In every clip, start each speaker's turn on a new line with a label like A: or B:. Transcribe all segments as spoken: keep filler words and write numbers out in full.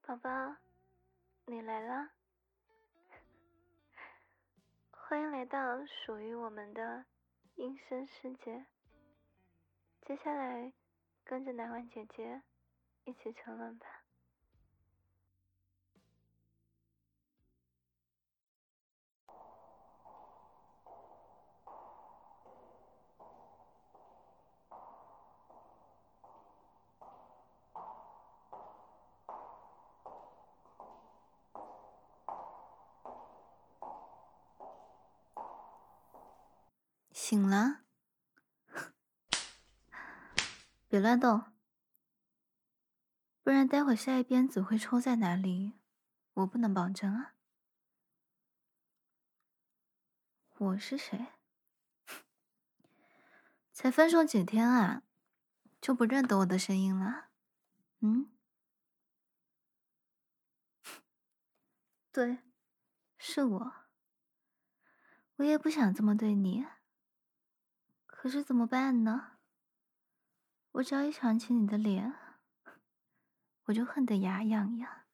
A: 宝宝，你来了，欢迎来到属于我们的阴森世界。接下来，跟着南婉姐姐一起沉沦吧。
B: 醒了，别乱动，不然待会下一鞭子会抽在哪里，我不能保证啊。我是谁？才分手几天啊，就不认得我的声音了？嗯，对，是我。我也不想这么对你，可是怎么办呢？我只要一想起你的脸，我就恨得牙痒痒，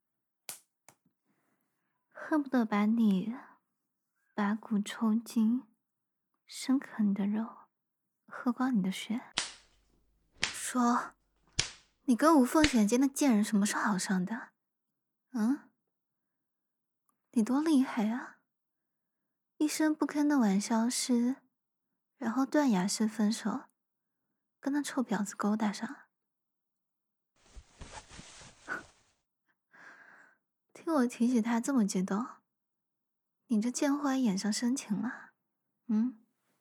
B: 恨不得把你拔骨抽筋，深啃你的肉，喝光你的血。说，你跟无缝衔接的贱人什么时候好上的？嗯？你多厉害啊！一声不吭的玩消失，然后断崖式分手，跟那臭婊子勾搭上。听我提起他这么激动，你这贱货还眼上生情了？嗯？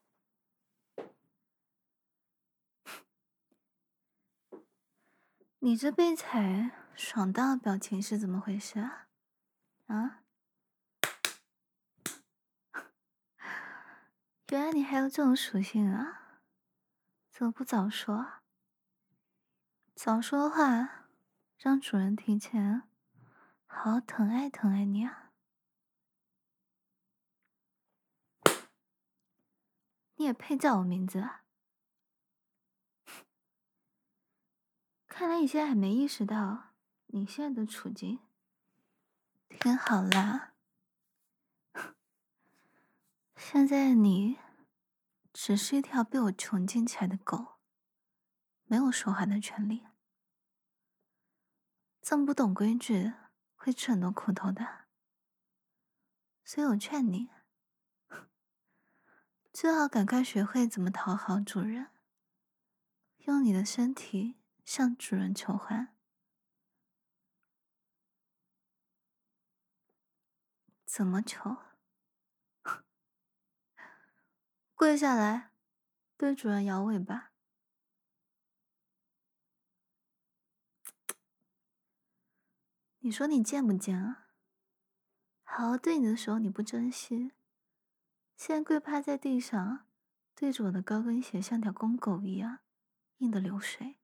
B: 你这被踩爽到的表情是怎么回事啊？啊？原来你还有这种属性啊？怎么不早说？早说话，让主人提前好好疼爱疼爱你啊！你也配叫我名字啊？看来你现在还没意识到你现在的处境。听好啦，现在你只是一条被我囚禁起来的狗，没有说话的权利。这么不懂规矩，会吃很多苦头的。所以我劝你，最好赶快学会怎么讨好主人，用你的身体向主人求欢。怎么求？跪下来，对主人摇尾巴。你说你贱不贱啊？好好对你的时候你不珍惜，现在跪趴在地上，对着我的高跟鞋像条公狗一样，硬的流水。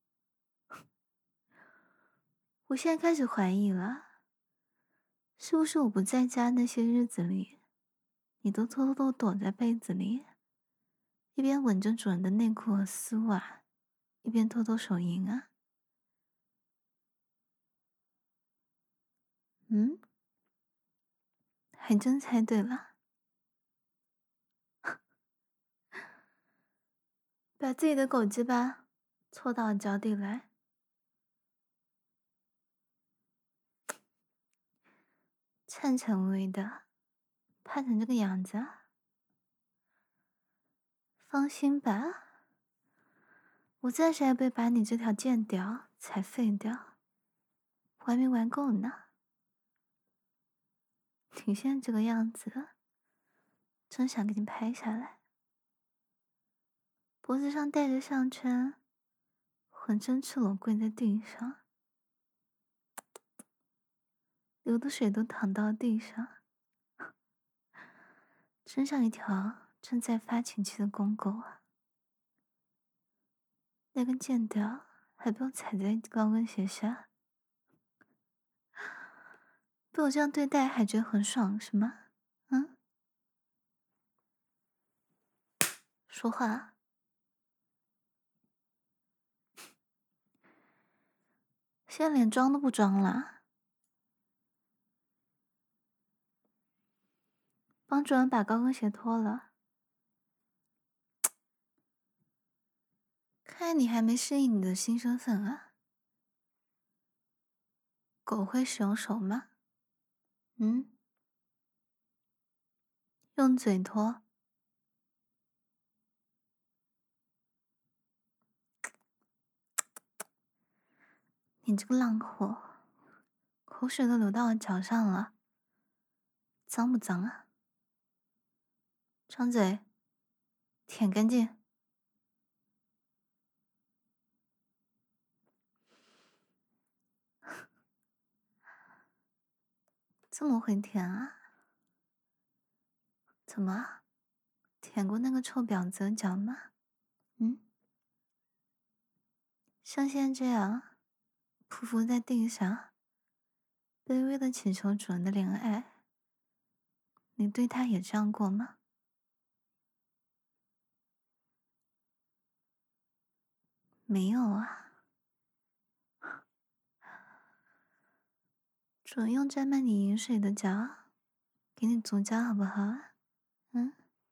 B: 我现在开始怀疑了，是不是我不在家那些日子里，你都偷偷躲在被子里，一边吻着主人的内裤和丝袜，一边偷偷手淫啊？嗯？还真猜对了。把自己的狗鸡巴凑到我脚底来。颤颤巍巍的，怕成这个样子啊？放心吧，我暂时还不会把你这条贱屌踩废掉，我还没玩够呢。你现在这个样子，真想给你拍下来，脖子上戴着项圈，浑身赤裸跪在地上，流的水都淌到地上，真像一条正在发情期的公狗啊！那根贱屌还被我踩在高跟鞋下，被我这样对待还觉得很爽是吗？嗯？说话。现在连装都不装啦， 帮主人把高跟鞋脱了。看来你还没适应你的新身份啊。狗会使用手吗？嗯？用嘴脱。你这个浪货，口水都流到我脚上了，脏不脏啊？张嘴，舔干净。这么会舔啊？怎么，舔过那个臭婊子的脚吗？嗯？像现在这样，匍匐在地上，卑微的祈求主人的怜爱，你对他也这样过吗？没有啊。主人用沾满你饮水的脚给你足脚好不好啊？嗯？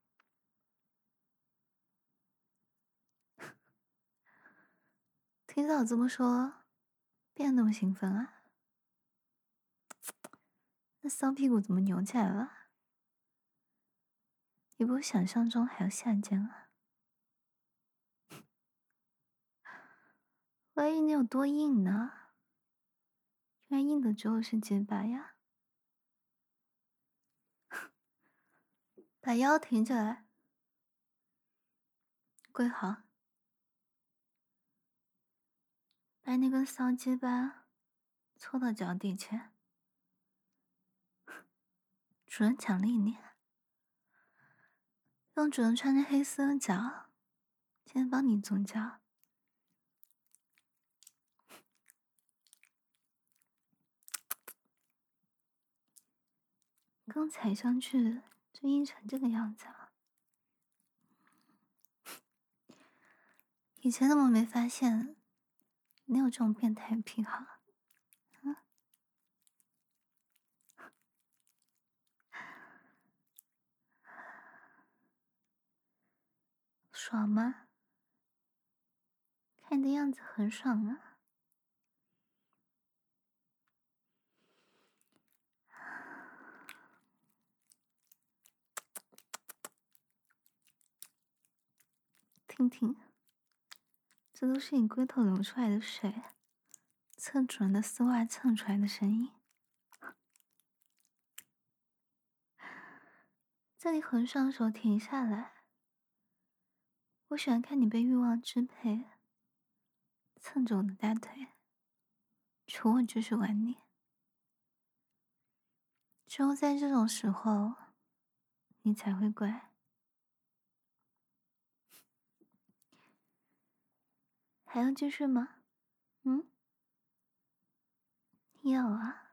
B: 听到我这么说，变那么兴奋啊？那骚屁股怎么扭起来了？也比我想象中还要下贱啊！我还以为你有多硬呢，原来硬的只有是鸡巴呀！把腰挺起来，跪好，把那根骚鸡巴凑到脚底去。主人奖励你，让主人穿着黑丝的脚，先帮你足脚。刚踩上去就硬成这个样子了，以前怎么没发现你有这种变态癖好？嗯？爽吗？看你的样子很爽啊。听听，这都是你龟头流出来的水，蹭主人的丝袜蹭出来的声音。在你很爽的时候停下来，我喜欢看你被欲望支配，蹭着我的大腿，求我继续玩你。只有在这种时候，你才会乖。还要继续吗？嗯？要啊。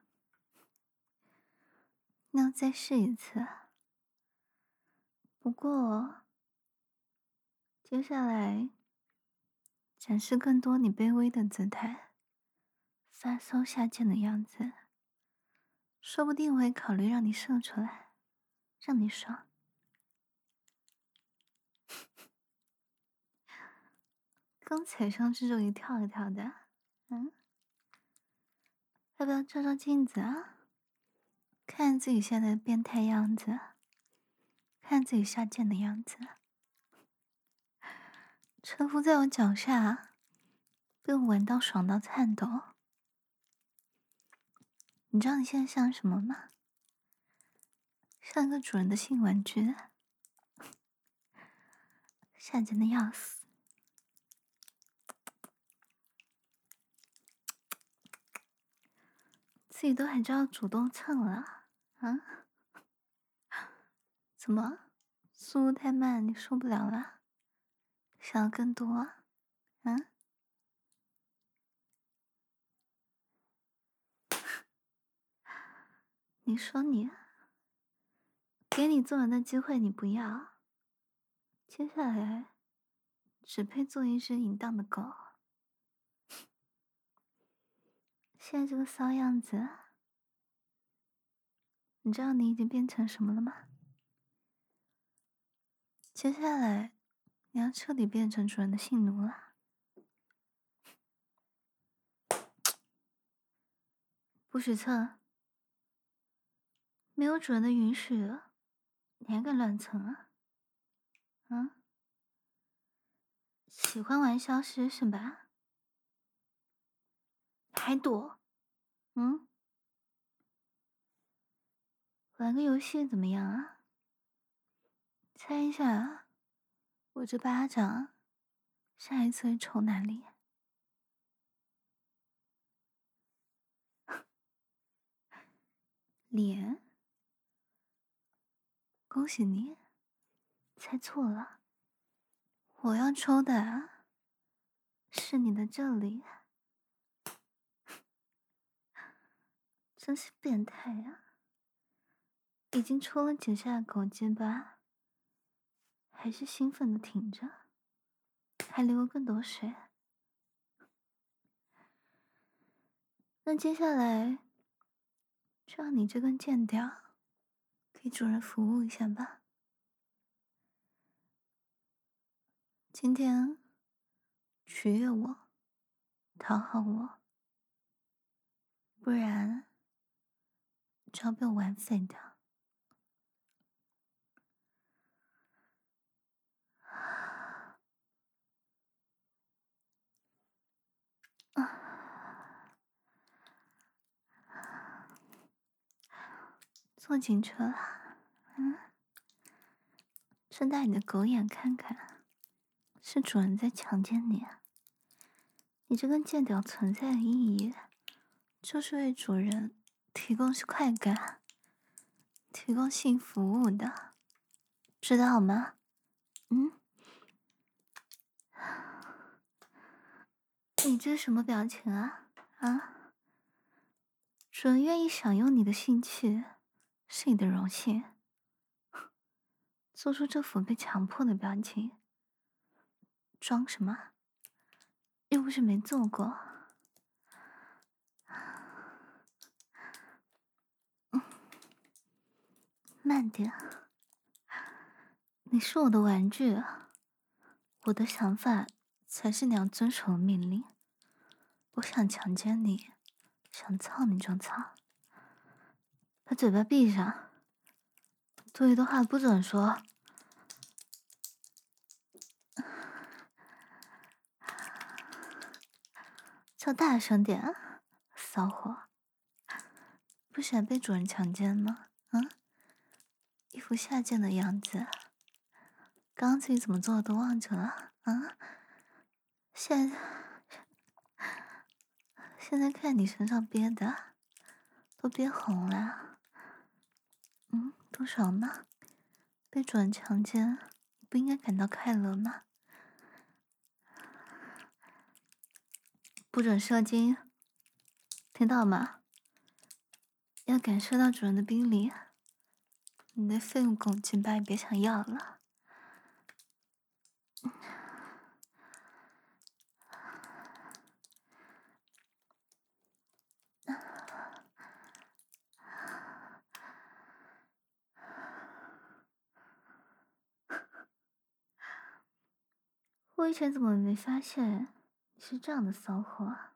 B: 那再试一次。不过，接下来展示更多你卑微的姿态，发骚下贱的样子，说不定我会考虑让你射出来，让你爽。刚踩上去就一跳一跳的，嗯？要不要照照镜子啊？看自己现在的变态样子，看自己下贱的样子，臣服在我脚下，被我玩到爽到颤抖。你知道你现在像什么吗？像个主人的性玩具，下贱的要死。自己都还知道主动蹭了啊？怎么，速度太慢，你受不了了？想要更多啊？嗯？你说你，给你做人的机会你不要，接下来只配做一只淫荡的狗。现在这个骚样子，你知道你已经变成什么了吗？ 接下来你要彻底变成主人的性奴了。不许蹭！没有主人的允许，你还敢乱蹭啊？啊？喜欢玩消失是吧？还躲？嗯？玩个游戏怎么样啊？猜一下，我这巴掌下一次会抽哪里？脸？恭喜你，猜错了。我要抽的是你的这里。真是变态啊！已经抽了几下狗肩巴，还是兴奋的挺着，还流了更多水。那接下来就让你这根贱屌给主人服务一下吧。今天取悦我，讨好我，不然就要被我玩废掉。坐警车了，嗯，睁大你的狗眼看看，是主人在强奸你啊！你这根贱屌存在的意义，就是为主人提供快感，提供性服务的，知道吗？嗯？你这什么表情啊？啊？主人愿意享用你的性器，是你的荣幸。做出这副被强迫的表情，装什么？又不是没做过。嗯，慢点。你是我的玩具，我的想法才是你要遵守的命令。我想强奸你，想操你就操。把嘴巴闭上，多余的话不准说。叫大声点，骚货！不喜欢被主人强奸吗？啊？一副下贱的样子，刚刚自己怎么做的都忘记了啊？现在现在看你身上憋的，都憋红了。嗯，不爽吗？被主人强奸，你不应该感到快乐吗？不准射精，听到吗？要感受到主人的冰凌，你的废物狗鸡巴也别想要了。我以前怎么没发现你是这样的骚货啊？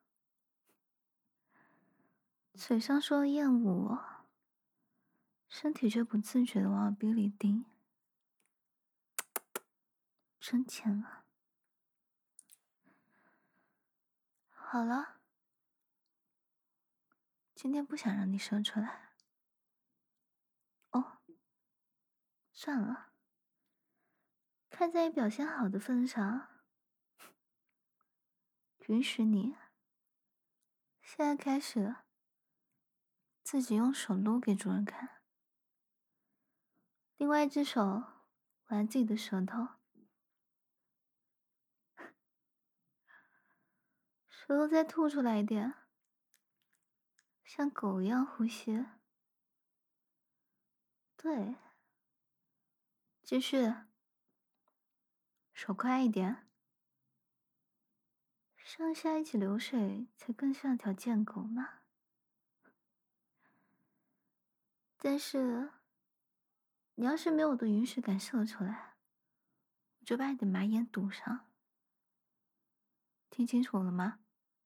B: 嘴上说厌恶我，身体却不自觉的往我逼里顶，真贱啊！好了，今天不想让你说出来。哦，算了，看在你表现好的份上，允许你现在开始自己用手撸给主人看，另外一只手玩自己的舌头，舌头再吐出来一点，像狗一样呼吸。对，继续，手快一点，上下一起流水才更像条贱狗嘛。但是，你要是没有我的允许敢射出来， 我就把你的马眼堵上。听清楚了吗？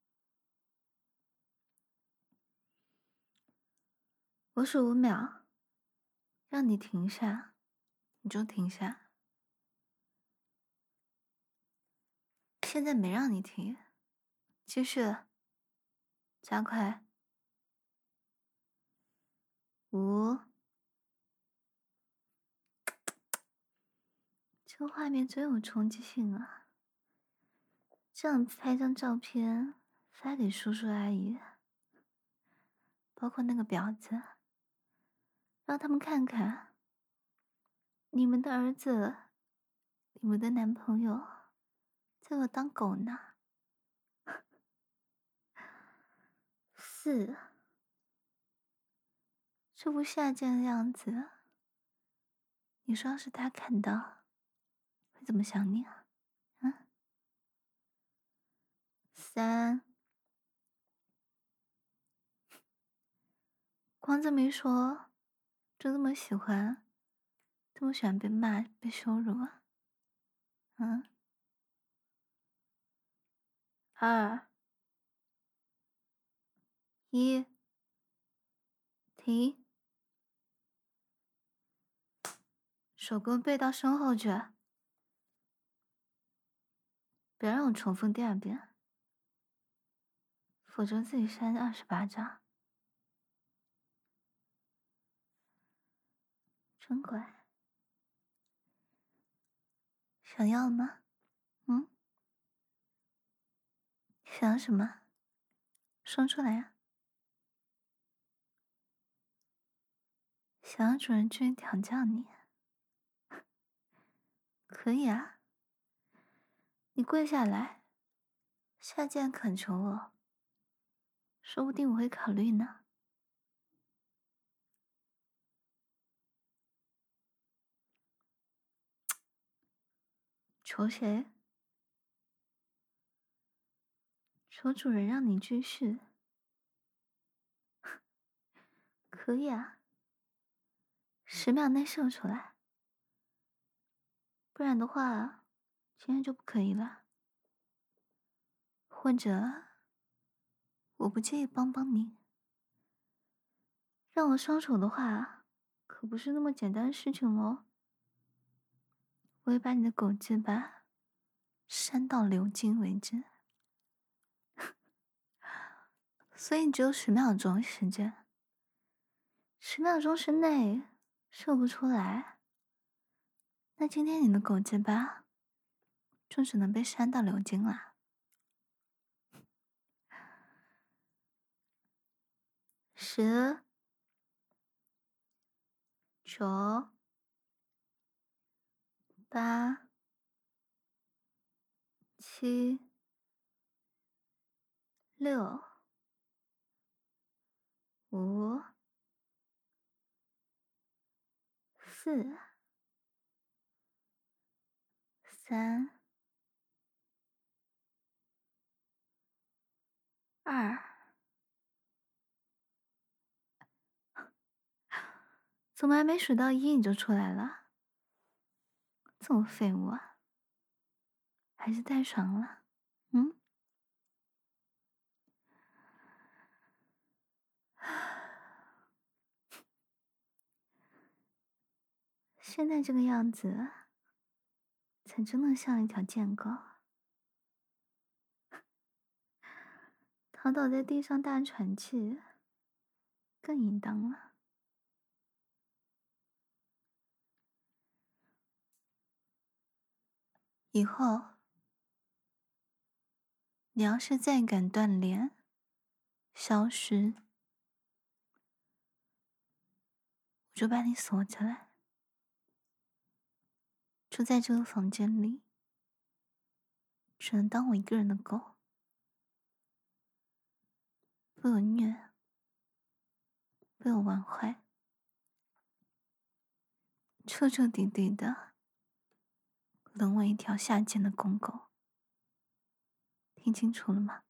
B: 我数五秒，让你停下，你就停下。现在没让你停，继续，加快。五，这个画面真有冲击性啊！这样拍张照片发给叔叔阿姨，包括那个婊子，让他们看看你们的儿子、你们的男朋友在我当狗呢。四，这副下贱的样子，你说要是他看到，会怎么想你啊？啊？三，光这么一说，就这么喜欢，这么喜欢被骂、被羞辱啊？嗯。二，一，停，手给我背到身后去，别让我重复第二遍，否则自己扇二十巴掌。真乖，想要吗？嗯，想要什么？说出来啊！想要主人居然调教你，可以啊！你跪下来，下贱恳求我，说不定我会考虑呢。求谁？求主人让你继续。可以啊，十秒内射出来，不然的话，今天就不可以了。或者，我不介意帮帮你。让我双手的话，可不是那么简单的事情哦。我会把你的狗鸡巴扇到流精为止。所以你只有十秒钟时间，十秒钟之内射不出来，那今天你的狗鸡巴就只能被扇到流精了。十、九、八、七、六、五、四、三、二，怎么还没数到一你就出来了？这么废物啊！还是太爽了，嗯？现在这个样子，才真的像一条贱狗。躺倒在地上大喘气，更应当了。以后，你要是再敢断联、消失，我就把你锁起来，就在这个房间里，只能当我一个人的狗，被我虐，被我玩坏，彻彻底底的沦为一条下贱的公狗。听清楚了吗？